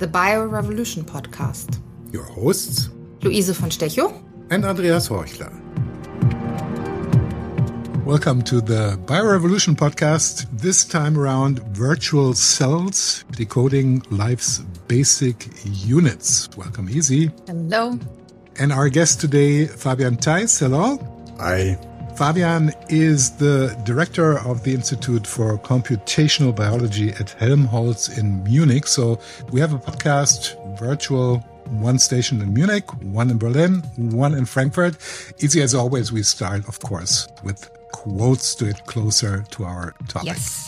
the BioRevolution podcast. Your hosts, Luise von Stechow and Andreas Horchler. Welcome to the BioRevolution podcast. This time around, virtual cells, decoding life's basic units. Welcome, Easy. Hello. And our guest today, Fabian Theis. Hello. Hi. Fabian is the director of the Institute for Computational Biology at Helmholtz in Munich. So we have a podcast, virtual, one station in Munich, one in Berlin, one in Frankfurt. Easy as always, we start, of course, with quotes to get closer to our topic. Yes.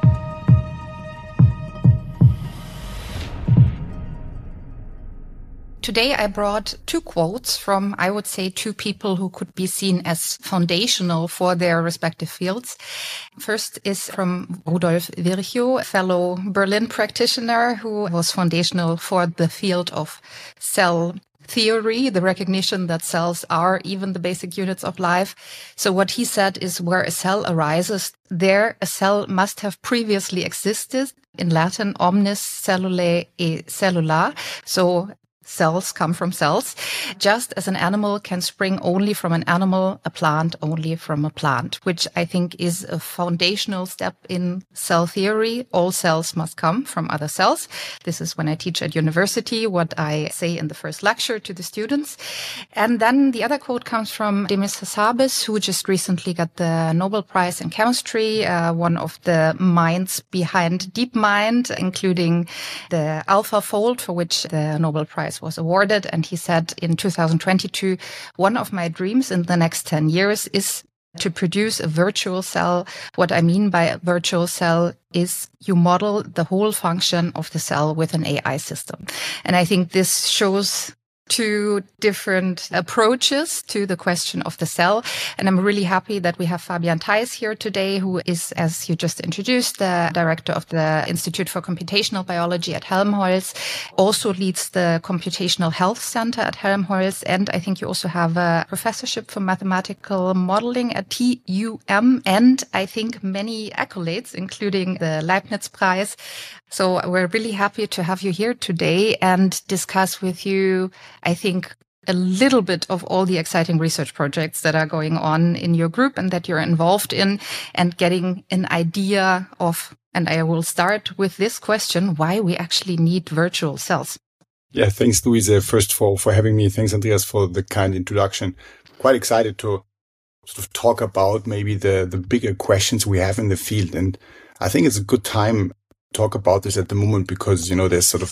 Today I brought two quotes from, I would say, two people who could be seen as foundational for their respective fields. First is from Rudolf Virchow, a fellow Berlin practitioner who was foundational for the field of cell theory, the recognition that cells are even the basic units of life. So what he said is where a cell arises, there a cell must have previously existed. In Latin, omnis cellulae e cellula. So cells come from cells. Just as an animal can spring only from an animal, a plant only from a plant, which I think is a foundational step in cell theory. All cells must come from other cells. This is when I teach at university, what I say in the first lecture to the students. And then the other quote comes from Demis Hassabis, who just recently got the Nobel Prize in Chemistry, one of the minds behind DeepMind, including the AlphaFold, for which the Nobel Prize was awarded. And he said in 2022, one of my dreams in the next 10 years is to produce a virtual cell. What I mean by a virtual cell is you model the whole function of the cell with an AI system. And I think this shows two different approaches to the question of the cell. And I'm really happy that we have Fabian Theis here today, who is, as you just introduced, the director of the Institute for Computational Biology at Helmholtz, also leads the Computational Health Center at Helmholtz. And I think you also have a professorship for mathematical modeling at TUM. And I think many accolades, including the Leibniz Prize. So we're really happy to have you here today and discuss with you, I think, a little bit of all the exciting research projects that are going on in your group and that you're involved in, and getting an idea of, and I will start with this question, why we actually need virtual cells. Yeah, thanks, Luise, first for having me. Thanks, Andreas, for the kind introduction. Quite excited to sort of talk about maybe the bigger questions we have in the field. And I think it's a good time talk about this at the moment because, you know, there's sort of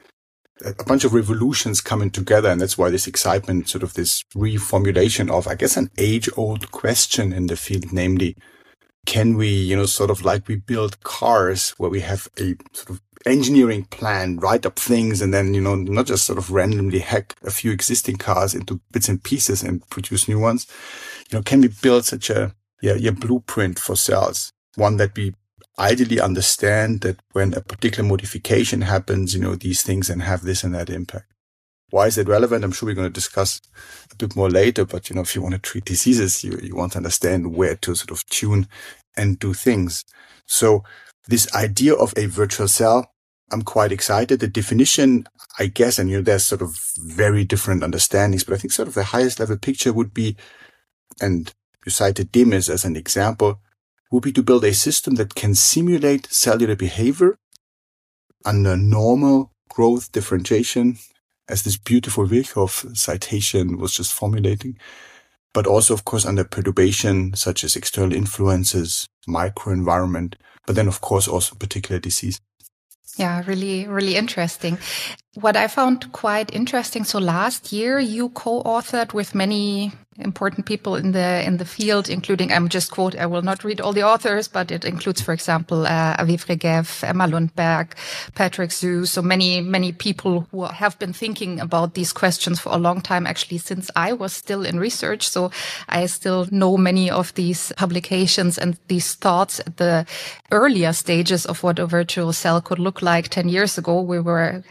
a bunch of revolutions coming together. And that's why this excitement, sort of this reformulation of, I guess, an age-old question in the field, namely, can we, you know, sort of like we build cars where we have a sort of engineering plan, write up things, and then, you know, not just sort of randomly hack a few existing cars into bits and pieces and produce new ones. You know, can we build such a blueprint for cells, one that we ideally understand that when a particular modification happens, you know, these things and have this and that impact. Why is it relevant? I'm sure we're going to discuss a bit more later, but, you know, if you want to treat diseases, you want to understand where to sort of tune and do things. So this idea of a virtual cell, I'm quite excited. The definition, I guess, and, you know, there's sort of very different understandings, but I think sort of the highest level picture would be, and you cited Demis as an example, would be to build a system that can simulate cellular behavior under normal growth differentiation, as this beautiful Virchow citation was just formulating, but also, of course, under perturbation, such as external influences, microenvironment, but then, of course, also particular disease. Yeah, really, really interesting. What I found quite interesting, so last year you co-authored with many important people in the field, including, I will not read all the authors, but it includes, for example, Aviv Regev, Emma Lundberg, Patrick Zhu, so many people who have been thinking about these questions for a long time, actually, since I was still in research. So I still know many of these publications and these thoughts at the earlier stages of what a virtual cell could look like 10 years ago. We had very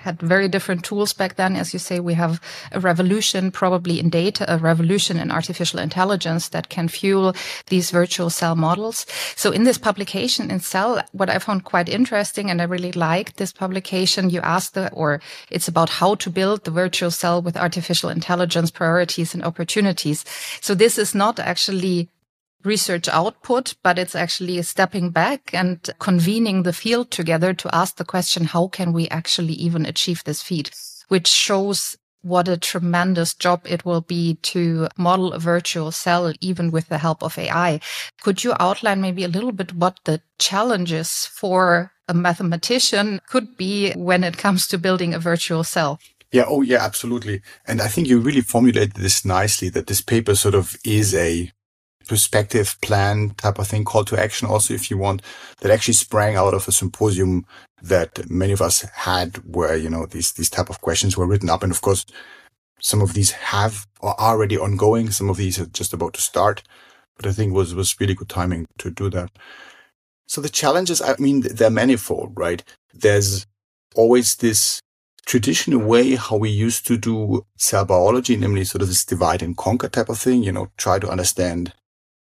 different tools back then. As you say, we have a revolution probably in data, a revolution in artificial intelligence that can fuel these virtual cell models. So in this publication in Cell, what I found quite interesting, and I really liked this publication, you asked it's about how to build the virtual cell with artificial intelligence priorities and opportunities. So this is not actually research output, but it's actually stepping back and convening the field together to ask the question, how can we actually even achieve this feat? Which shows what a tremendous job it will be to model a virtual cell, even with the help of AI. Could you outline maybe a little bit what the challenges for a mathematician could be when it comes to building a virtual cell? Yeah. Oh, yeah, absolutely. And I think you really formulated this nicely, that this paper sort of is a perspective plan type of thing, call to action also, if you want, that actually sprang out of a symposium that many of us had where, these type of questions were written up. And of course, some of these have or are already ongoing. Some of these are just about to start, but I think was really good timing to do that. So the challenges, they're manifold, right? There's always this traditional way how we used to do cell biology, namely sort of this divide and conquer type of thing, try to understand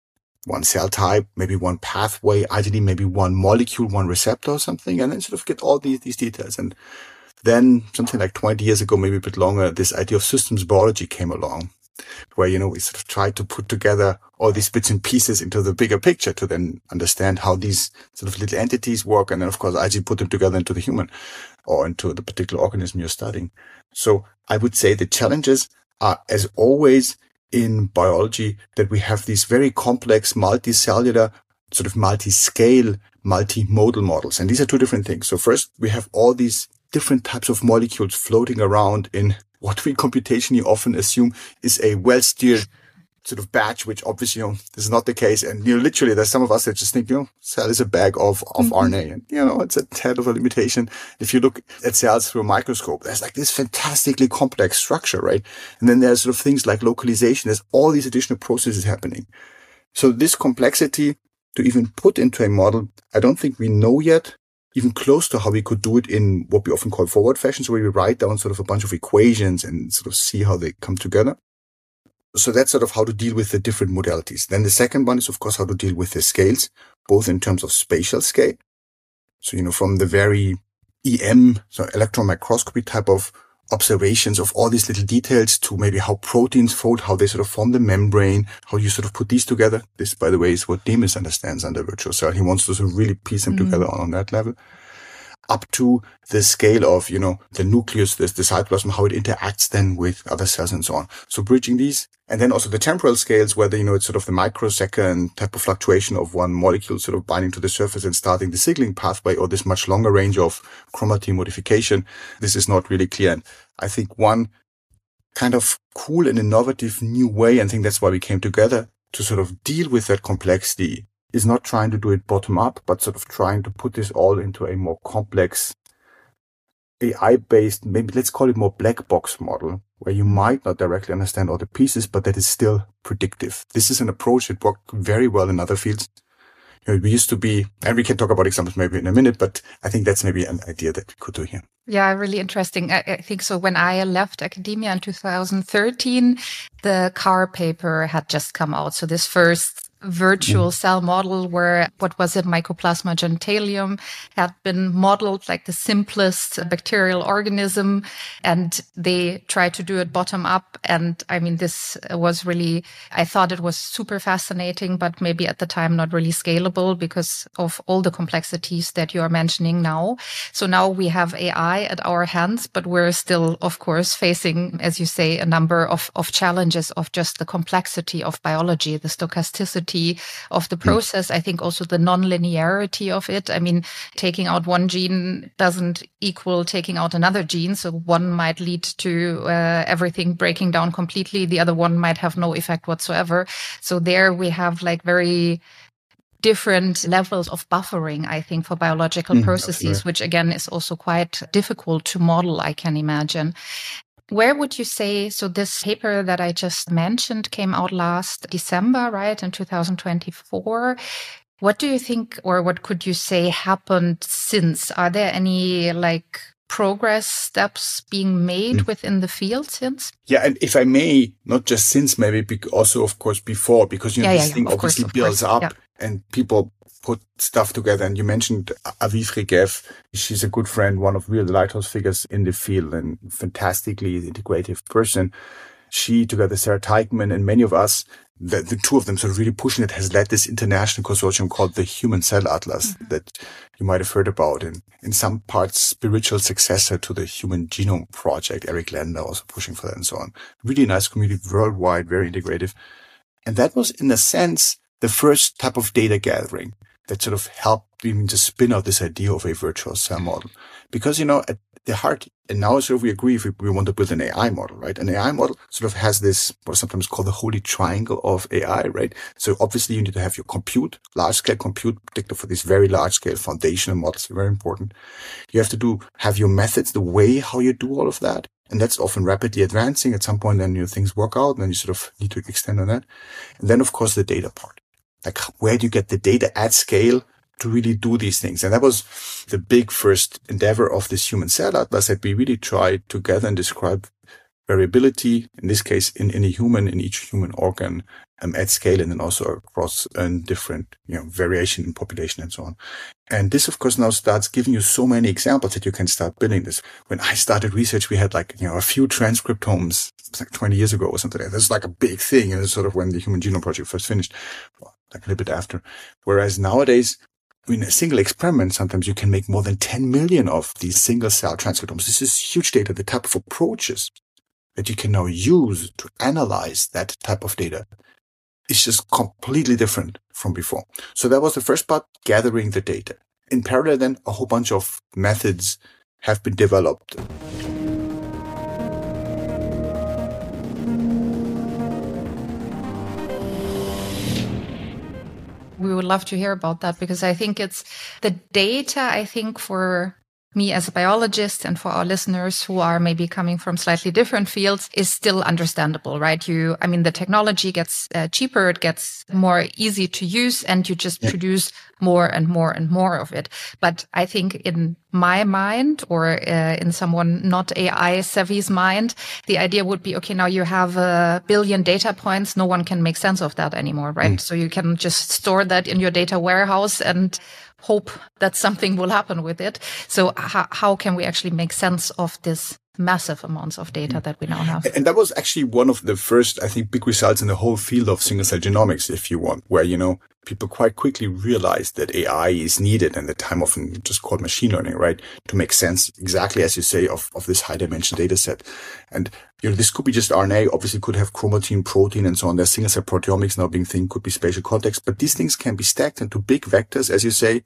one cell type, maybe one pathway, ideally maybe one molecule, one receptor or something, and then sort of get all these details. And then something like 20 years ago, maybe a bit longer, this idea of systems biology came along, where, we sort of tried to put together all these bits and pieces into the bigger picture to then understand how these sort of little entities work. And then, of course, actually put them together into the human or into the particular organism you're studying. So I would say the challenges are, as always, in biology, that we have these very complex multicellular, sort of multi-scale, multimodal models. And these are two different things. So first, we have all these different types of molecules floating around in what we computationally often assume is a well-steered sort of batch, which obviously, this is not the case. And, literally there's some of us that just think, cell is a bag of RNA. And, it's a tad of a limitation. If you look at cells through a microscope, there's like this fantastically complex structure, right? And then there's sort of things like localization. There's all these additional processes happening. So this complexity to even put into a model, I don't think we know yet, even close to how we could do it in what we often call forward fashion. So where we write down sort of a bunch of equations and sort of see how they come together. So that's sort of how to deal with the different modalities. Then the second one is, of course, how to deal with the scales, both in terms of spatial scale. So, from the very EM, so electron microscopy type of observations of all these little details to maybe how proteins fold, how they sort of form the membrane, how you sort of put these together. This, by the way, is what Demis understands under virtual cell. He wants to sort of really piece them together on that level. Up to the scale of, the nucleus, the cytoplasm, how it interacts then with other cells and so on. So bridging these, and then also the temporal scales, whether, it's sort of the microsecond type of fluctuation of one molecule sort of binding to the surface and starting the signaling pathway, or this much longer range of chromatin modification. This is not really clear. And I think one kind of cool and innovative new way, and I think that's why we came together to sort of deal with that complexity, is not trying to do it bottom up, but sort of trying to put this all into a more complex AI-based, maybe let's call it more black box model, where you might not directly understand all the pieces, but that is still predictive. This is an approach that worked very well in other fields. We used to be, and we can talk about examples maybe in a minute, but I think that's maybe an idea that we could do here. Yeah, really interesting. I think so. When I left academia in 2013, the CAR paper had just come out. So this first virtual cell model where, Mycoplasma genitalium had been modeled like the simplest bacterial organism, and they tried to do it bottom up. And this was really, I thought it was super fascinating, but maybe at the time not really scalable because of all the complexities that you are mentioning now. So now we have AI at our hands, but we're still, of course, facing, as you say, a number of challenges of just the complexity of biology, the stochasticity of the process. I think also the non-linearity of it. Taking out one gene doesn't equal taking out another gene. So one might lead to everything breaking down completely. The other one might have no effect whatsoever. So there we have like very different levels of buffering, I think, for biological processes, which again is also quite difficult to model, I can imagine. Where would you say, so this paper that I just mentioned came out last December, right, in 2024. What do you think, or what could you say happened since? Are there any progress steps being made within the field since? Yeah, and if I may, not just since, maybe also, of course, before, because, this thing obviously builds up and people put stuff together. And you mentioned Aviv Regev. She's a good friend, one of real lighthouse figures in the field and fantastically integrative person. She, together Sarah Teichmann and many of us, the two of them sort of really pushing it, has led this international consortium called the Human Cell Atlas that you might have heard about, and in some parts spiritual successor to the Human Genome Project. Eric Lander also pushing for that and so on. Really nice community worldwide, very integrative. And that was, in a sense, the first type of data gathering that sort of helped even to spin out this idea of a virtual cell model. Because, at the heart, and now sort of we agree if we want to build an AI model, right? An AI model sort of has this, what is sometimes called the holy triangle of AI, right? So obviously you need to have your compute, large-scale compute, particularly for these very large-scale foundational models, very important. You have to have your methods, the way how you do all of that. And that's often rapidly advancing. At some point, then things work out, and then you sort of need to extend on that. And then, of course, the data part. Like, where do you get the data at scale to really do these things? And that was the big first endeavor of this Human Cell Atlas, that we really tried to gather and describe variability, in this case, in each human organ, at scale, and then also across different, variation in population and so on. And this, of course, now starts giving you so many examples that you can start building this. When I started research, we had a few transcriptomes, like 20 years ago or something. That's like a big thing. And it's sort of when the Human Genome Project first finished, like a little bit after. Whereas nowadays, in a single experiment, sometimes you can make more than 10 million of these single cell transcriptomes. This is huge data. The type of approaches that you can now use to analyze that type of data is just completely different from before. So that was the first part, gathering the data. In parallel, then, a whole bunch of methods have been developed. We would love to hear about that, because I think it's the data, for me as a biologist and for our listeners who are maybe coming from slightly different fields, is still understandable, right? The technology gets cheaper, it gets more easy to use, and you just produce more and more and more of it. But I think in my mind, or in someone not AI savvy's mind, the idea would be, okay, now you have 1 billion data points. No one can make sense of that anymore, right? So you can just store that in your data warehouse and hope that something will happen with it. So how can we actually make sense of this massive amounts of data that we now have? And that was actually one of the first, big results in the whole field of single-cell genomics, if you want, where, people quite quickly realized that AI is needed, and the time often just called machine learning, right? To make sense, exactly as you say, of this high-dimension data set. And, this could be just RNA, obviously could have chromatin, protein, and so on. There's single-cell proteomics now being thing, could be spatial context, but these things can be stacked into big vectors, as you say,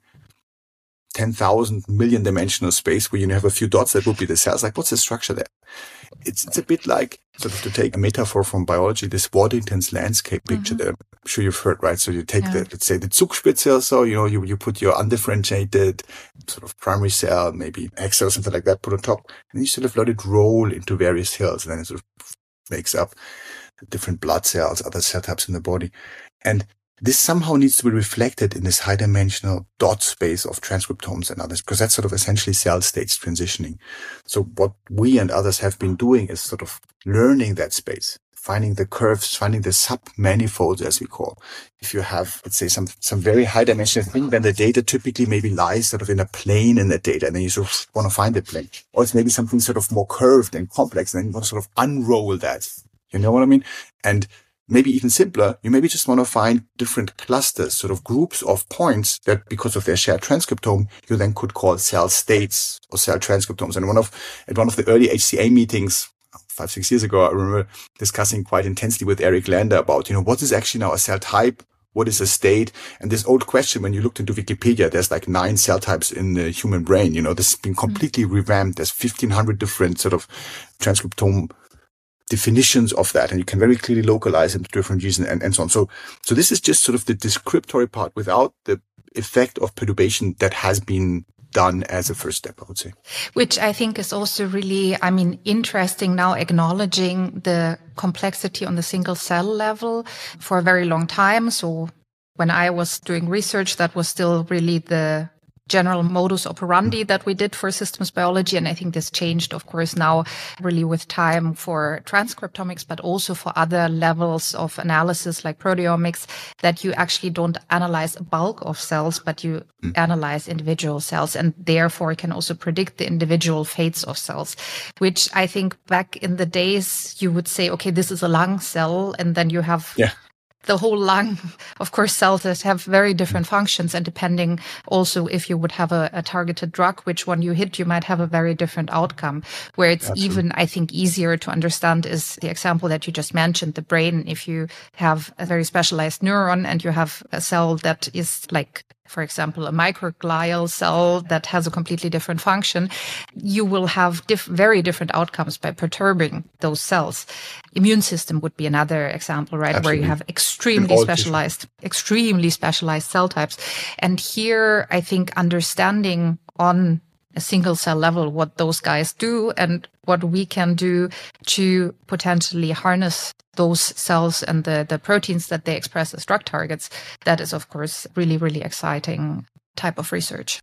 10,000 million dimensional space where you have a few dots that would be the cells. Like, what's the structure there? It's a bit like, sort of, to take a metaphor from biology, this Waddington's landscape picture that I'm sure you've heard, right? So you take let's say the Zugspitze, so, you put your undifferentiated sort of primary cell, maybe X cell, something like that, put on top, and you sort of let it roll into various hills, and then it sort of makes up different blood cells, other cell types in the body. And this somehow needs to be reflected in this high-dimensional dot space of transcriptomes and others, because that's sort of essentially cell states transitioning. So what we and others have been doing is sort of learning that space, finding the curves, finding the sub-manifolds, as we call. If you have, let's say, some very high-dimensional thing, then the data typically maybe lies sort of in a plane in that data, and then you sort of want to find the plane. Or it's maybe something sort of more curved and complex, and then you want to sort of unroll that. You know what I mean? And maybe even simpler, you maybe just want to find different clusters, sort of groups of points that, because of their shared transcriptome, you then could call cell states or cell transcriptomes. And at one of the early HCA meetings 5-6 years ago, I remember discussing quite intensely with Eric Lander about, what is actually now a cell type? What is a state? And this old question, when you looked into Wikipedia, there's like 9 cell types in the human brain. This has been completely revamped. There's 1,500 different sort of transcriptome definitions of that, and you can very clearly localize them to different regions and so on. So this is just sort of the descriptory part without the effect of perturbation that has been done as a first step, I would say. Which I think is also really, interesting now, acknowledging the complexity on the single cell level for a very long time. So when I was doing research, that was still really the general modus operandi that we did for systems biology. And I think this changed, of course, now really with time for transcriptomics, but also for other levels of analysis like proteomics, that you actually don't analyze a bulk of cells, but you analyze individual cells, and therefore can also predict the individual fates of cells, which I think back in the days you would say, okay, this is a lung cell, and then you have the whole lung, of course, cells that have very different functions. And depending also if you would have a targeted drug, which one you hit, you might have a very different outcome. Where it's even, I think, easier to understand is the example that you just mentioned, the brain. If you have a very specialized neuron and you have a cell that is like, for example, a microglial cell that has a completely different function, you will have very different outcomes by perturbing those cells. Immune system would be another example, right? Absolutely. Where you have extremely specialized cell types. And here, I think understanding on a single cell level what those guys do and what we can do to potentially harness those cells and the proteins that they express as drug targets, that is, of course, really, really exciting type of research.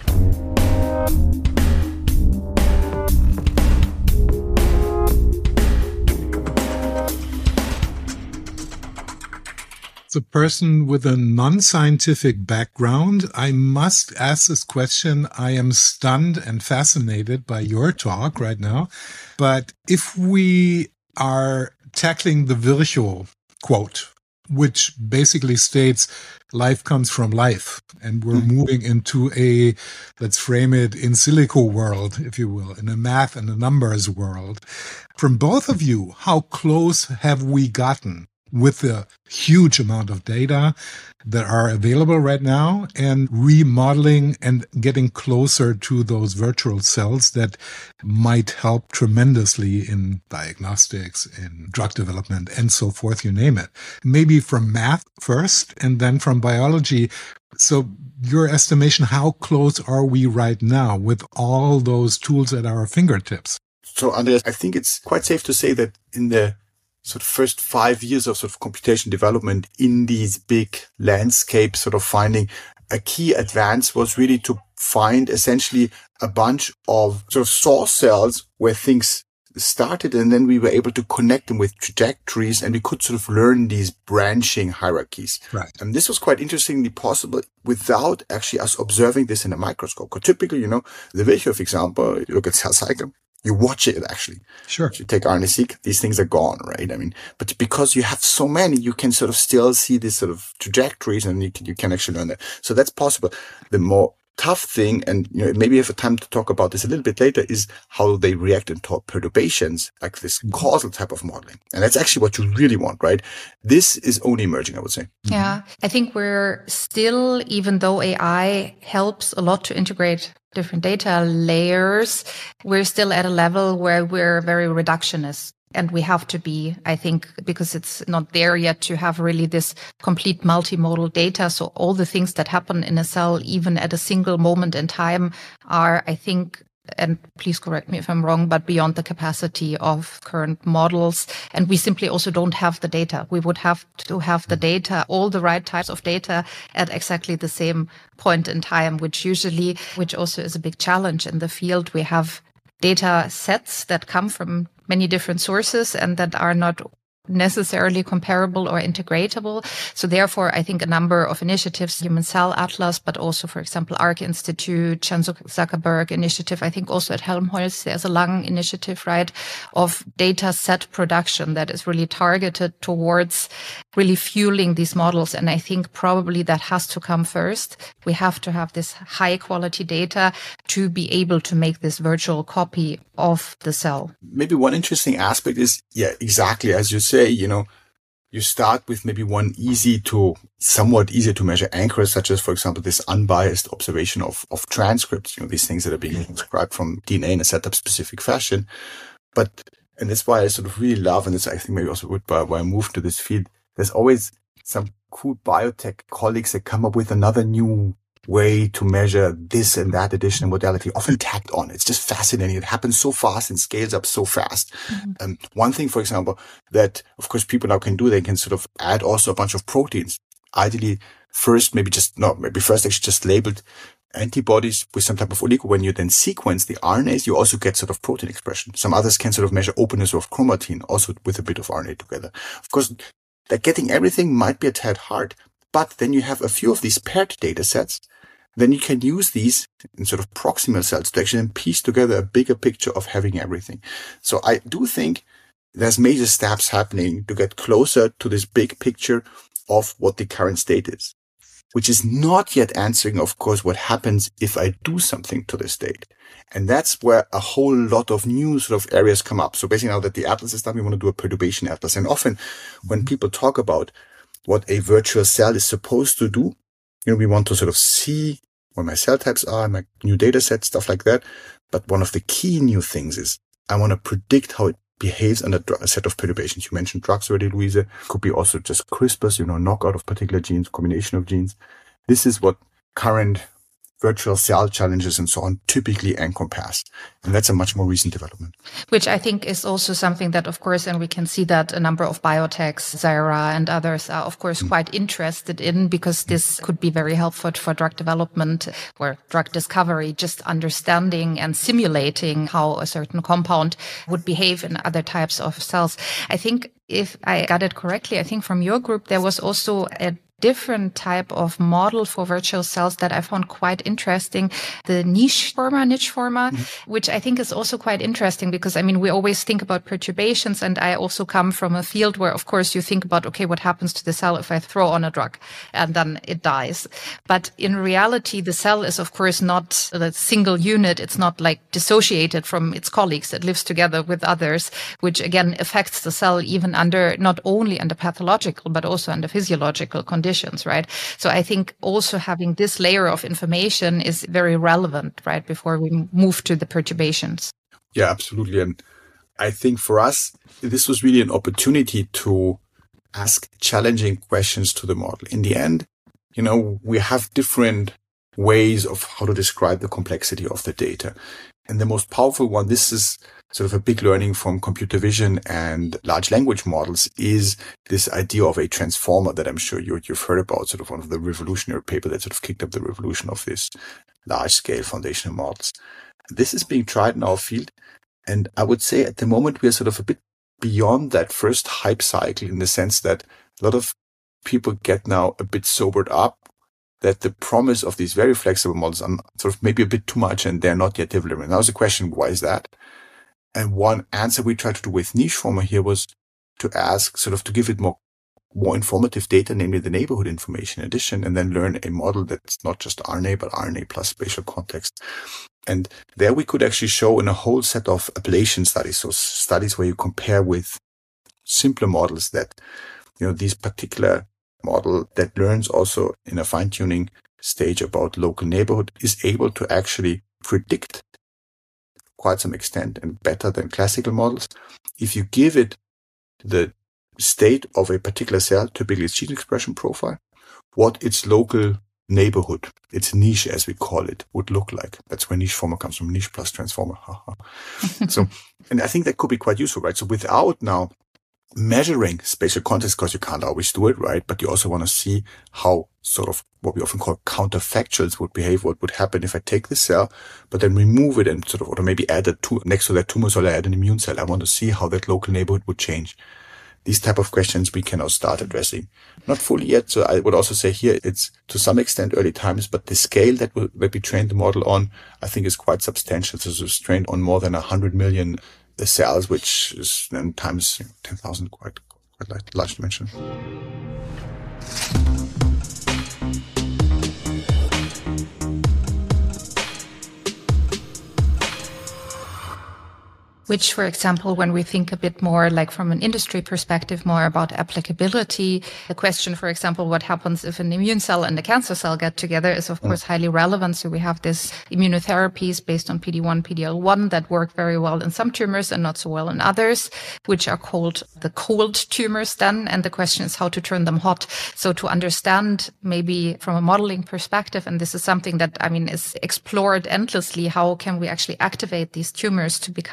A person with a non-scientific background, I must ask this question. I am stunned and fascinated by your talk right now. But if we are tackling the Virchow quote, which basically states life comes from life, and we're moving into a, let's frame it, in silico world, if you will, in a math and a numbers world. From both of you, how close have we gotten with the huge amount of data that are available right now and remodeling and getting closer to those virtual cells that might help tremendously in diagnostics, in drug development, and so forth, you name it? Maybe from math first and then from biology. So your estimation, how close are we right now with all those tools at our fingertips? So, Andreas, I think it's quite safe to say that in the sort of first 5 years of sort of computation development in these big landscapes, sort of finding a key advance was really to find essentially a bunch of sort of source cells where things started, and then we were able to connect them with trajectories, and we could sort of learn these branching hierarchies. Right. And this was quite interestingly possible without actually us observing this in a microscope. Because typically, you know, the Virchow example, you look at cell cycle, you watch it actually. Sure. If you take RNA-seq, these things are gone, right? I mean, but because you have so many, you can sort of still see these sort of trajectories, and you can actually learn that. So that's possible. The more tough thing, and you know, maybe have a time to talk about this a little bit later, is how they react into perturbations, like this causal type of modeling. And that's actually what you really want, right? This is only emerging, I would say. Yeah, I think we're still, even though AI helps a lot to integrate different data layers, we're still at a level where we're very reductionist. And we have to be, I think, because it's not there yet to have really this complete multimodal data. So all the things that happen in a cell, even at a single moment in time, are, I think, and please correct me if I'm wrong, but beyond the capacity of current models. And we simply also don't have the data. We would have to have the data, all the right types of data at exactly the same point in time, which also is a big challenge in the field. We have data sets that come from many different sources and that are not necessarily comparable or integratable. So therefore, I think a number of initiatives, Human Cell Atlas, but also, for example, ARC Institute, Chan Zuckerberg initiative. I think also at Helmholtz, there's a Lung initiative, right, of data set production that is really targeted towards really fueling these models. And I think probably that has to come first. We have to have this high quality data to be able to make this virtual copy of the cell. Maybe one interesting aspect is, yeah, exactly as you say, you know, you start with maybe one somewhat easier to measure anchors, such as, for example, this unbiased observation of transcripts, you know, these things that are being transcribed from DNA in a setup specific fashion. And that's why I sort of really love, and it's, I think maybe also why I moved to this field, there's always some cool biotech colleagues that come up with another new way to measure this and that additional modality, often tacked on. It's just fascinating. It happens so fast and scales up so fast. Mm-hmm. One thing, for example, that of course people now can do, they can sort of add also a bunch of proteins. Ideally, first actually just labeled antibodies with some type of oligo. When you then sequence the RNAs, you also get sort of protein expression. Some others can sort of measure openness of chromatin, also with a bit of RNA together. Of course, that getting everything might be a tad hard, but then you have a few of these paired data sets. Then you can use these in sort of proximal cells to actually piece together a bigger picture of having everything. So I do think there's major steps happening to get closer to this big picture of what the current state is, which is not yet answering, of course, what happens if I do something to the state. And that's where a whole lot of new sort of areas come up. So basically now that the atlas is done, we want to do a perturbation atlas. And often when people talk about what a virtual cell is supposed to do, we want to sort of see where my cell types are, my new data sets, stuff like that. But one of the key new things is I want to predict how it behaves under a set of perturbations. You mentioned drugs already, Louise. Could be also just CRISPRs, knockout of particular genes, combination of genes. This is what current virtual cell challenges and so on typically encompass. And that's a much more recent development. Which I think is also something that, of course, and we can see that a number of biotechs, Zyra and others are, of course, quite interested in, because this could be very helpful for drug development or drug discovery, just understanding and simulating how a certain compound would behave in other types of cells. I think if I got it correctly, I think from your group, there was also a different type of model for virtual cells that I found quite interesting, the niche former, which I think is also quite interesting because, we always think about perturbations, and I also come from a field where, of course, you think about, okay, what happens to the cell if I throw on a drug and then it dies. But in reality, the cell is, of course, not a single unit. It's not like dissociated from its colleagues. It lives together with others, which again affects the cell even under, not only under pathological, but also under physiological conditions. Right? So I think also having this layer of information is very relevant, right, before we move to the perturbations. Yeah, absolutely. And I think for us, this was really an opportunity to ask challenging questions to the model. In the end, we have different ways of how to describe the complexity of the data. And the most powerful one, this is sort of a big learning from computer vision and large language models, is this idea of a transformer that I'm sure you've heard about, sort of one of the revolutionary papers that sort of kicked up the revolution of this large scale foundational models. This is being tried in our field. And I would say at the moment, we are sort of a bit beyond that first hype cycle, in the sense that a lot of people get now a bit sobered up that the promise of these very flexible models are sort of maybe a bit too much and they're not yet delivering. Now, the question, why is that? And one answer we tried to do with niche former here was to ask, sort of to give it more informative data, namely the neighborhood information in addition, and then learn a model that's not just RNA, but RNA plus spatial context. And there we could actually show in a whole set of ablation studies, so studies where you compare with simpler models that, these particular model that learns also in a fine-tuning stage about local neighborhood is able to actually predict quite some extent and better than classical models. If you give it the state of a particular cell, typically its gene expression profile, what its local neighborhood, its niche as we call it, would look like. That's where niche former comes from, niche plus transformer. So, and I think that could be quite useful, right? So without now measuring spatial context, because you can't always do it, right? But you also want to see how sort of what we often call counterfactuals would behave, what would happen if I take the cell, but then remove it and sort of, or maybe add next to that tumor cell, I add an immune cell. I want to see how that local neighborhood would change. These type of questions we can now start addressing. Not fully yet. So I would also say here it's to some extent early times, but the scale that will be trained the model on, I think is quite substantial. So it's trained on more than 100 million cells, which is then times 10,000, quite large dimension. Which, for example, when we think a bit more like from an industry perspective, more about applicability, the question, for example, what happens if an immune cell and a cancer cell get together is, of course, highly relevant. So we have this immunotherapies based on PD-1, PD-L1 that work very well in some tumors and not so well in others, which are called the cold tumors then. And the question is how to turn them hot. So to understand maybe from a modeling perspective, and this is something that, is explored endlessly, how can we actually activate these tumors to become more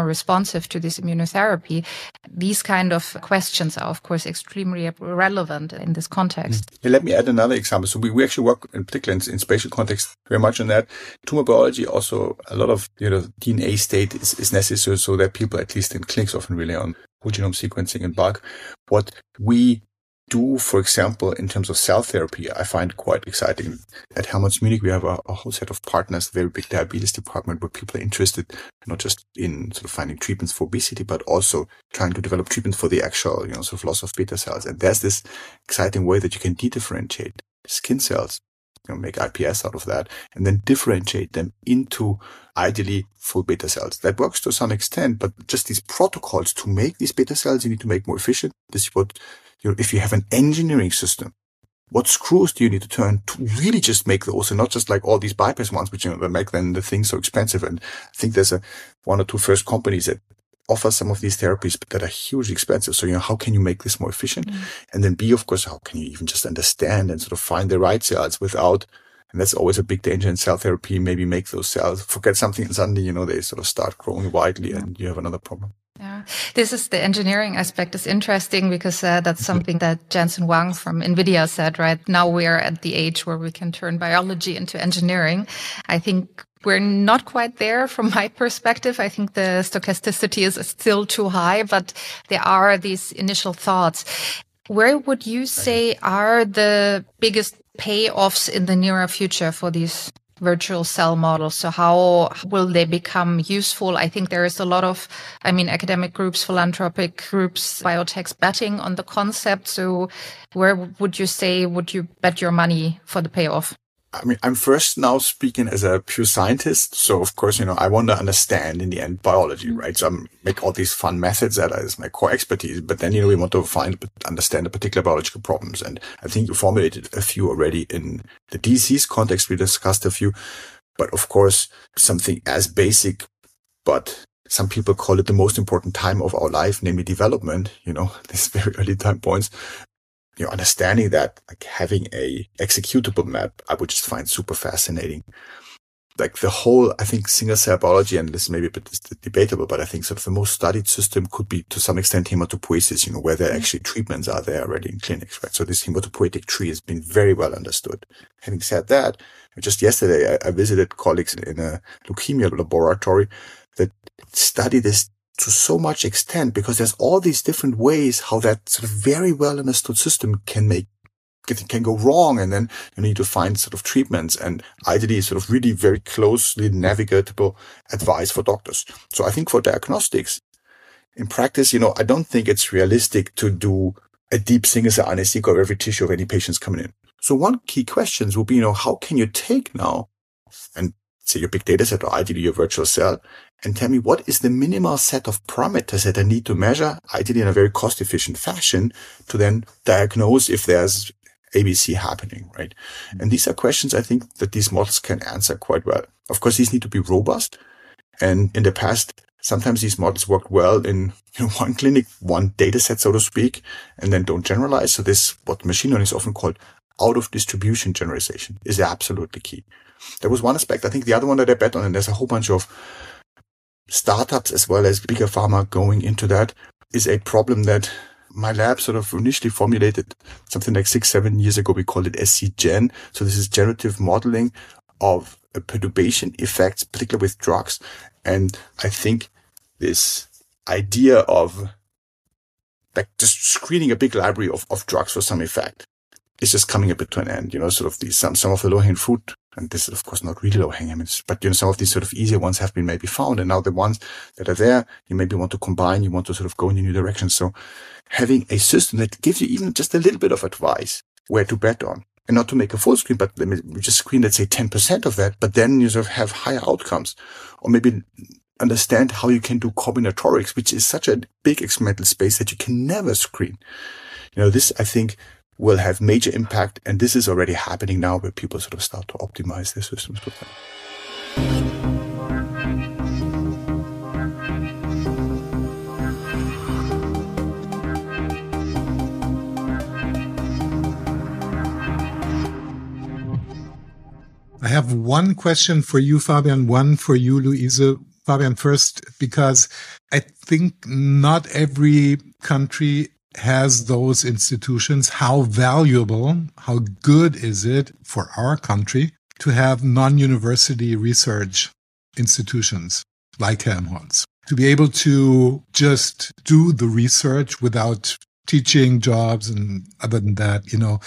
responsive to this immunotherapy? These kind of questions are, of course, extremely relevant in this context. Yeah, let me add another example. So we actually work in particular in spatial context very much on that. Tumor biology also, a lot of DNA state is necessary so that people, at least in clinics, often rely on whole genome sequencing in bulk. What we do, for example, in terms of cell therapy, I find quite exciting. At Helmholtz Munich, we have a whole set of partners, a very big diabetes department where people are interested not just in sort of finding treatments for obesity, but also trying to develop treatments for the actual, sort of loss of beta cells. And there's this exciting way that you can de-differentiate skin cells, make iPS out of that, and then differentiate them into ideally full beta cells. That works to some extent, but just these protocols to make these beta cells, you need to make more efficient. This is what, if you have an engineering system, what screws do you need to turn to really just make those, and not just like all these bypass ones, which, that make then the thing so expensive. And I think there's one or two first companies that offer some of these therapies, but that are hugely expensive. So, how can you make this more efficient? And then B, of course, how can you even just understand and sort of find the right cells without, and that's always a big danger in cell therapy, maybe make those cells forget something and suddenly, they sort of start growing widely and you have another problem. Yeah, this is the engineering aspect is interesting because that's something that Jensen Huang from NVIDIA said, right? Now we're at the age where we can turn biology into engineering. I think we're not quite there from my perspective. I think the stochasticity is still too high, but there are these initial thoughts. Where would you say are the biggest payoffs in the nearer future for these virtual cell models? So how will they become useful? I think there is a lot of, academic groups, philanthropic groups, biotechs betting on the concept. So where would you bet your money for the payoff? I'm first now speaking as a pure scientist. So of course, I want to understand in the end biology, right? So I make all these fun methods that is my core expertise, but then, we want to understand the particular biological problems. And I think you formulated a few already in the disease context. We discussed a few, but of course, something as basic, but some people call it the most important time of our life, namely development, these very early time points. Understanding that, like having a executable map, I would just find super fascinating. Like the whole, I think, single cell biology, and this may be a bit debatable, but I think sort of the most studied system could be to some extent hematopoiesis, where there actually treatments are there already in clinics, right? So this hematopoietic tree has been very well understood. Having said that, just yesterday, I visited colleagues in a leukemia laboratory that study this to so much extent, because there's all these different ways how that sort of very well understood system can go wrong. And then you need to find sort of treatments and ideally sort of really very closely navigatable advice for doctors. So I think for diagnostics, in practice, I don't think it's realistic to do a deep single cell RNA-seq of every tissue of any patients coming in. So one key questions will be, how can you take now and say your big data set or ideally your virtual cell and tell me what is the minimal set of parameters that I need to measure, ideally in a very cost efficient fashion, to then diagnose if there's ABC happening, right? And these are questions I think that these models can answer quite well. Of course, these need to be robust. And in the past, sometimes these models worked well in one clinic, one data set, so to speak, and then don't generalize. So this, what machine learning is often called out of distribution generalization, is absolutely key. There was one aspect. I think the other one that I bet on, and there's a whole bunch of startups as well as bigger pharma going into that, is a problem that my lab sort of initially formulated something like 6-7 years ago. We called it SCGen. So this is generative modeling of perturbation effects, particularly with drugs. And I think this idea of like just screening a big library of drugs for some effect is just coming a bit to an end, sort of these, some of the low-hanging fruit, and this is of course not really low-hanging, but some of these sort of easier ones have been maybe found, and now the ones that are there, you maybe want to combine, you want to sort of go in a new direction. So having a system that gives you even just a little bit of advice where to bet on, and not to make a full screen, but let me just screen, let's say 10% of that, but then you sort of have higher outcomes, or maybe understand how you can do combinatorics, which is such a big experimental space that you can never screen. This, I think, will have major impact, and this is already happening now where people sort of start to optimize their systems with them. I have one question for you, Fabian, one for you, Louise. Fabian, first, because I think not every country has those institutions. How valuable, how good is it for our country to have non-university research institutions like Helmholtz, to be able to just do the research without teaching jobs and other than that,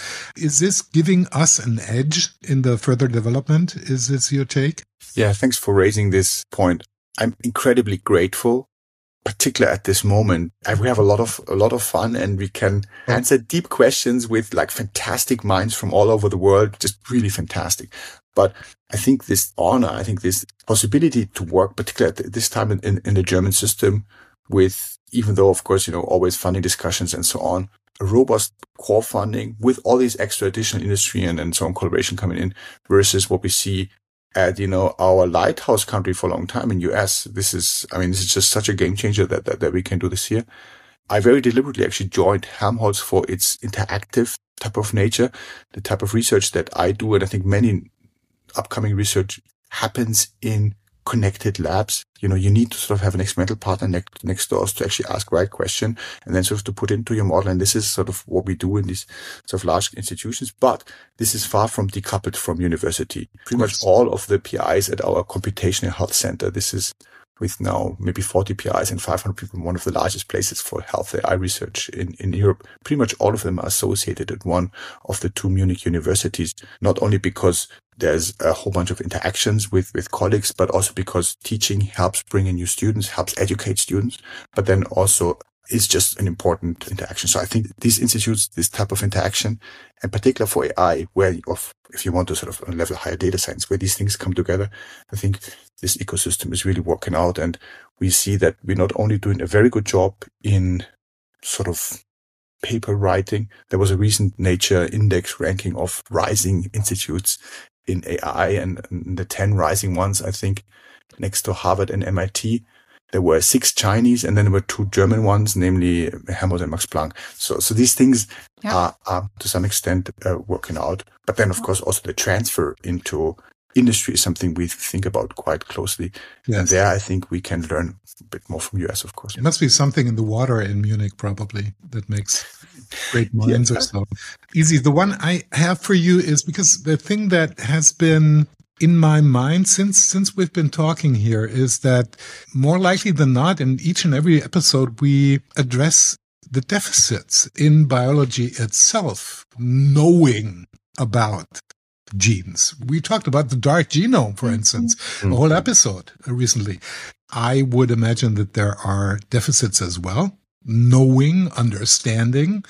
is this giving us an edge in the further development? Is this your take? Yeah, thanks for raising this point. I'm incredibly grateful, particularly at this moment. We have a lot of fun, and we can answer deep questions with like fantastic minds from all over the world, just really fantastic. But I think this honor, this possibility to work, particularly at this time in the German system, with, even though, of course, always funding discussions and so on, a robust core funding with all these extra additional industry and so on collaboration coming in, versus what we see at, our lighthouse country for a long time in US. This is just such a game changer that we can do this here. I very deliberately actually joined Helmholtz for its interactive type of nature, the type of research that I do. And I think many upcoming research happens in connected labs. You need to sort of have an experimental partner next door to actually ask the right question and then sort of to put into your model. And this is sort of what we do in these sort of large institutions. But this is far from decoupled from university. Pretty much all of the PIs at our computational health center, this is with now maybe 40 PIs and 500 people, one of the largest places for health AI research in Europe. Pretty much all of them are associated at one of the two Munich universities, not only because there's a whole bunch of interactions with colleagues, but also because teaching helps bring in new students, helps educate students, but then also is just an important interaction. So I think these institutes, this type of interaction, and particular for AI, if you want to sort of level higher data science, where these things come together, I think this ecosystem is really working out. And we see that we're not only doing a very good job in sort of paper writing. There was a recent Nature Index ranking of rising institutes in AI, and the 10 rising ones, I think, next to Harvard and MIT. There were 6 Chinese, and then there were 2 German ones, namely Helmholtz and Max Planck. So these things are to some extent working out. But then, of course, also the transfer into industry is something we think about quite closely. Yes. And there, I think we can learn a bit more from US, of course. There must be something in the water in Munich, probably, that makes great minds or so. Easy. The one I have for you is, because the thing that has been in my mind since we've been talking here is that more likely than not, in each and every episode, we address the deficits in biology itself, knowing about genes. We talked about the dark genome, for instance, a whole episode recently. I would imagine that there are deficits as well, knowing, understanding.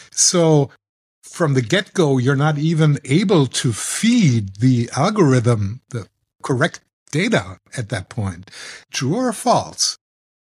So from the get-go, you're not even able to feed the algorithm the correct data at that point. True or false?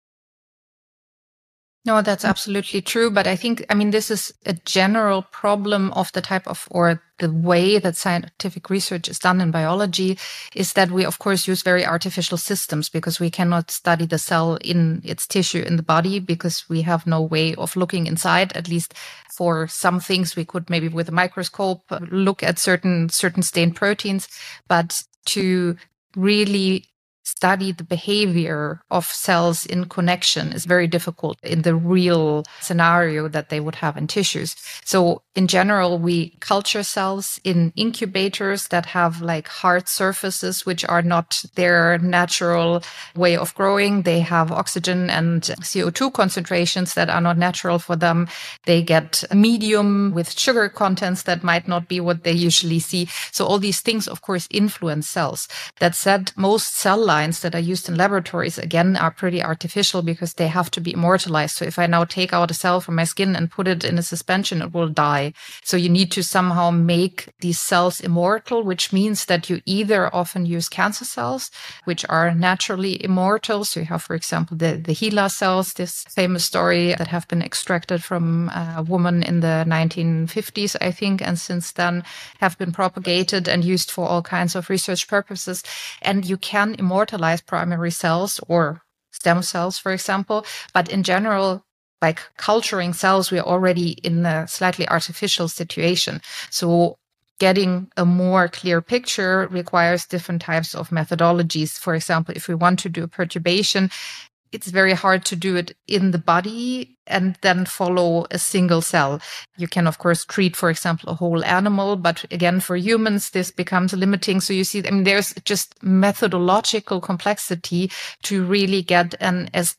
No, that's absolutely true. But I think, this is a general problem of the type of, or the way that scientific research is done in biology, is that we, of course, use very artificial systems, because we cannot study the cell in its tissue in the body, because we have no way of looking inside. At least for some things, we could maybe with a microscope look at certain stained proteins, but to really study the behavior of cells in connection is very difficult in the real scenario that they would have in tissues. So in general, we culture cells in incubators that have like hard surfaces, which are not their natural way of growing. They have oxygen and CO2 concentrations that are not natural for them. They get a medium with sugar contents that might not be what they usually see. So all these things, of course, influence cells. That said, most cell lines that are used in laboratories, again, are pretty artificial, because they have to be immortalized. So if I now take out a cell from my skin and put it in a suspension, it will die. So you need to somehow make these cells immortal, which means that you either often use cancer cells, which are naturally immortal. So you have, for example, the HeLa cells, this famous story that have been extracted from a woman in the 1950s, I think, and since then have been propagated and used for all kinds of research purposes. And you can immortalize primary cells or stem cells, for example. But in general, like culturing cells, we're already in a slightly artificial situation. So getting a more clear picture requires different types of methodologies. For example, if we want to do a perturbation, it's very hard to do it in the body and then follow a single cell. You can, of course, treat, for example, a whole animal, but again, for humans, this becomes limiting. So you see, I mean, there's just methodological complexity to really get an as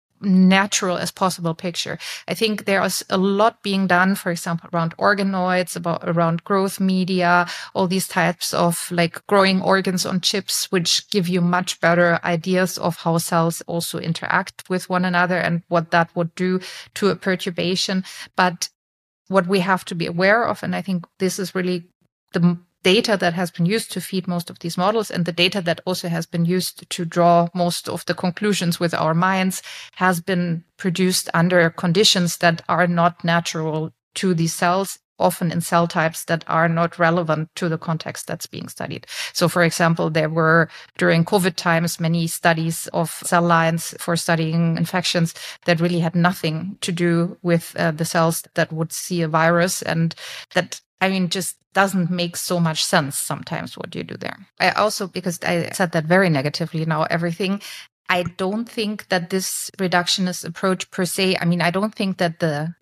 natural as possible picture. I think there is a lot being done, for example, around organoids, around growth media, all these types of like growing organs on chips, which give you much better ideas of how cells also interact with one another and what that would do to a perturbation. But what we have to be aware of, and I think this is really the data that has been used to feed most of these models, and the data that also has been used to draw most of the conclusions with our minds, has been produced under conditions that are not natural to these cells, often in cell types that are not relevant to the context that's being studied. So, for example, there were, during COVID times, many studies of cell lines for studying infections that really had nothing to do with the cells that would see a virus, and that, I mean, just doesn't make so much sense sometimes what you do there. I also, because I said that very negatively now, everything, I don't think that this reductionist approach per se, I mean, I don't think that the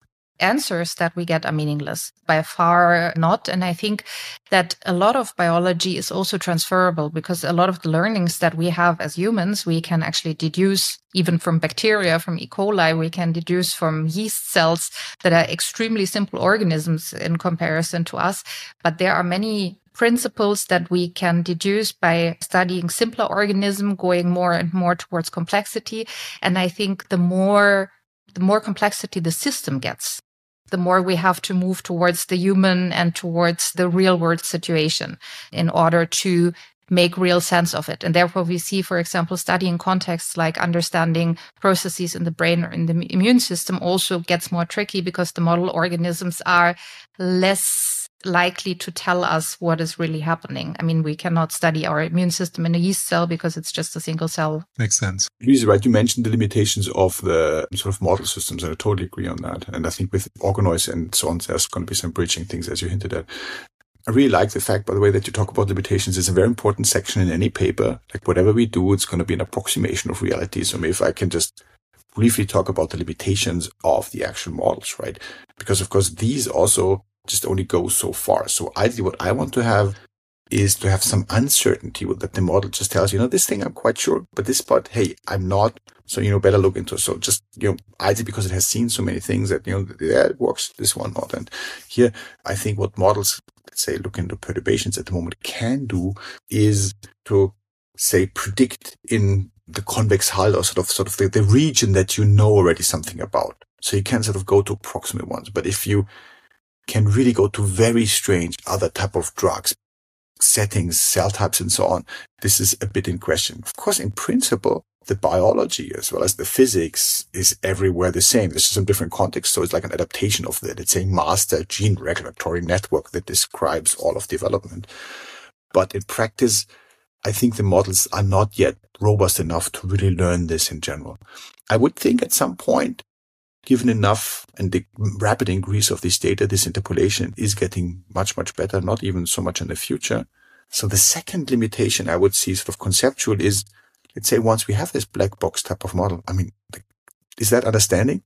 answers that we get are meaningless. By far not. And I think that a lot of biology is also transferable, because a lot of the learnings that we have as humans, we can actually deduce even from bacteria, from E. coli, we can deduce from yeast cells that are extremely simple organisms in comparison to us. But there are many principles that we can deduce by studying simpler organisms, going more and more towards complexity. And I think the more complexity the system gets, the more we have to move towards the human and towards the real world situation in order to make real sense of it. And therefore we see, for example, studying contexts like understanding processes in the brain or in the immune system also gets more tricky, because the model organisms are less likely to tell us what is really happening. I mean, we cannot study our immune system in a yeast cell because it's just a single cell. Makes sense. Louise, right, you mentioned the limitations of the sort of model systems, and I totally agree on that. And I think with organoids and so on, there's going to be some bridging things, as you hinted at. I really like the fact, by the way, that you talk about limitations. It's a very important section in any paper. Like whatever we do, it's going to be an approximation of reality. So maybe if I can just briefly talk about the limitations of the actual models, right? Because of course, these also just only go so far. So ideally, what I want to have is to have some uncertainty that the model just tells you, this thing I'm quite sure, but this part, hey, I'm not. So, better look into it. So just, ideally because it has seen so many things that, yeah, it works, this one not. And here, I think what models, let's say, look into perturbations at the moment can do is to, say, predict in the convex hull or sort of the region that you know already something about. So you can sort of go to approximate ones. But if you can really go to very strange other type of drugs, settings, cell types, and so on, this is a bit in question. Of course, in principle, the biology as well as the physics is everywhere the same. There's some different contexts. So it's like an adaptation of the, let's say, master gene regulatory network that describes all of development. But in practice, I think the models are not yet robust enough to really learn this in general. I would think at some point, given enough and the rapid increase of this data, this interpolation is getting much, much better, not even so much in the future. So the second limitation I would see sort of conceptual is, let's say once we have this black box type of model, I mean, is that understanding?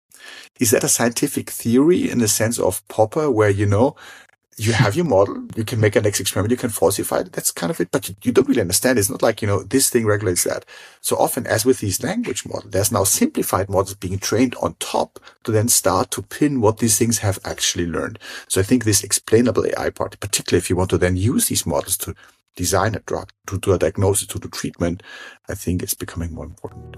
Is that a scientific theory in the sense of Popper where, you have your model, you can make a next experiment, you can falsify it, that's kind of it, but you don't really understand. It's not like, this thing regulates that. So often, as with these language models, there's now simplified models being trained on top to then start to pin what these things have actually learned. So I think this explainable AI part, particularly if you want to then use these models to design a drug, to do a diagnosis, to do treatment, I think it's becoming more important.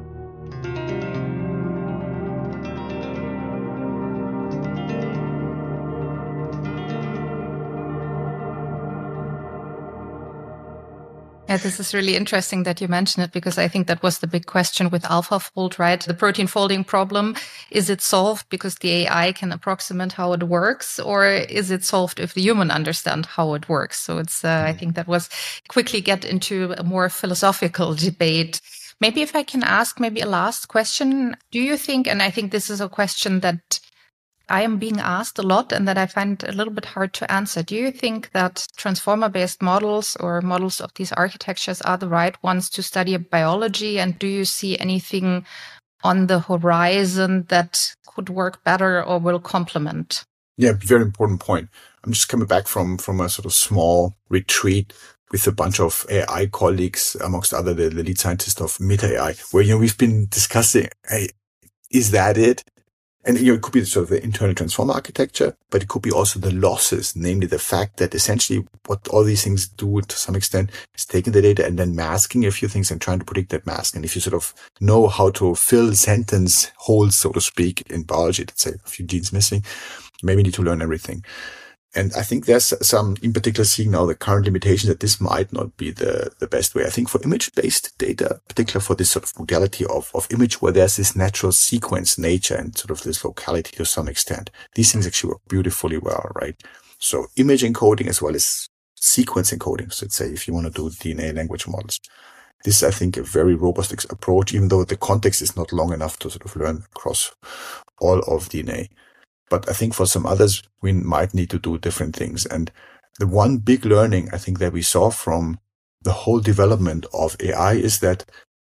Yeah, this is really interesting that you mention it, because I think that was the big question with AlphaFold, right? The protein folding problem, is it solved because the AI can approximate how it works, or is it solved if the human understand how it works? So it's, I think that was quickly get into a more philosophical debate. Maybe if I can ask maybe a last question, do you think, and I think this is a question that I am being asked a lot and that I find a little bit hard to answer. Do you think that transformer-based models or models of these architectures are the right ones to study biology? And do you see anything on the horizon that could work better or will complement? Yeah, very important point. I'm just coming back from a sort of small retreat with a bunch of AI colleagues, amongst other the lead scientist of Meta AI, where, we've been discussing, hey, is that it? And, it could be sort of the internal transformer architecture, but it could be also the losses, namely the fact that essentially what all these things do to some extent is taking the data and then masking a few things and trying to predict that mask. And if you sort of know how to fill sentence holes, so to speak, in biology, let's say a few genes missing, maybe need to learn everything. And I think there's some, in particular, seeing now the current limitation that this might not be the best way. I think for image-based data, particularly for this sort of modality of image where there's this natural sequence nature and sort of this locality to some extent, these things actually work beautifully well, right? So image encoding as well as sequence encoding. So let's say if you want to do DNA language models, this is, I think, a very robust approach, even though the context is not long enough to sort of learn across all of DNA. But I think for some others, we might need to do different things. And the one big learning I think that we saw from the whole development of AI is that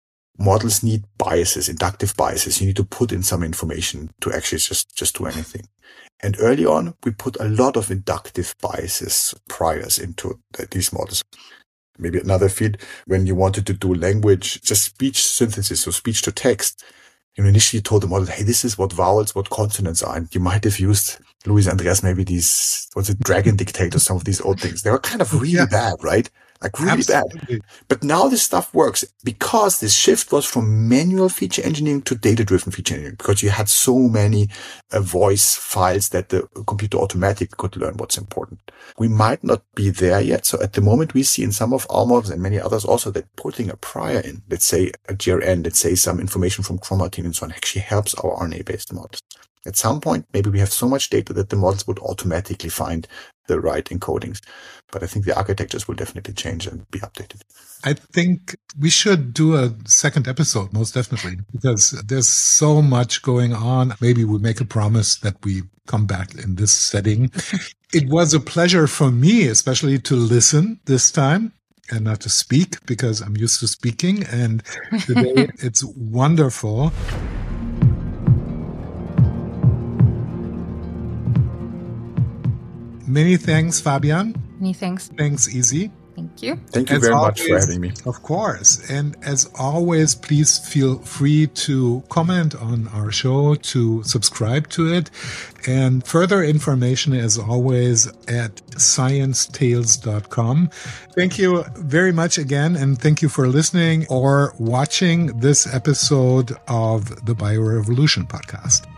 models need biases, inductive biases. You need to put in some information to actually just do anything. And early on, we put a lot of inductive biases, priors into these models. Maybe another field, when you wanted to do language, just speech synthesis, so speech to text, initially told the model, hey, this is what vowels, what consonants are. And you might have used, Luis Andreas, maybe these, Dragon Dictator, some of these old things. They were kind of really bad, right? Like really Absolutely. Bad. But now this stuff works because this shift was from manual feature engineering to data-driven feature engineering, because you had so many voice files that the computer automatically could learn what's important. We might not be there yet. So at the moment we see in some of our models and many others also that putting a prior in, let's say a GRN, let's say some information from chromatin and so on, actually helps our RNA-based models. At some point, maybe we have so much data that the models would automatically find the right encodings. But I think the architectures will definitely change and be updated. I think we should do a second episode, most definitely, because there's so much going on. Maybe we make a promise that we come back in this setting. It was a pleasure for me, especially to listen this time and not to speak, because I'm used to speaking. And today it's wonderful. Many thanks, Fabian. Many thanks. Thanks, Easy. Thank you. Thank you very much for having me. Of course. And as always, please feel free to comment on our show, to subscribe to it. And further information, as always, at sciencetales.com. Thank you very much again. And thank you for listening or watching this episode of the BioRevolution podcast.